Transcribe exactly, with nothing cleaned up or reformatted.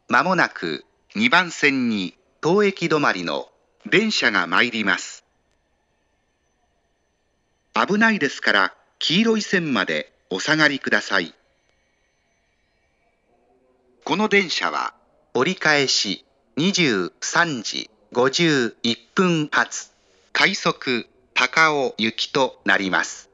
まもなくにばん線に当駅止まりの電車が参ります。危ないですから黄色い線までお下がりください。この電車は折り返しにじゅうさんじごじゅういっぷん発快速高尾行きとなります。